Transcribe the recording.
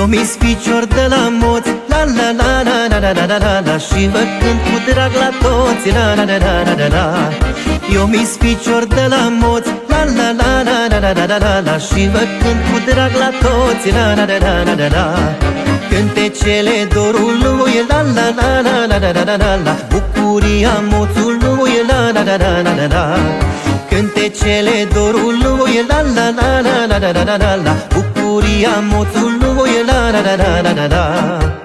Eu mi-s ficior de la moți, la la la la la la la la la la, și vă cânt cu drag la toți, la la la la la la la. Eu mi-s ficior de la moți, la la la la la la la la la la, și vă cânt cu drag la toți, la la la la la la la. Cântecele dorului, la la la la la la la la la la, bucuria moțului, la la la la la la la. Cântecele dorului, la la la la la la la la la la, bucuria moțului, la la la la la la la.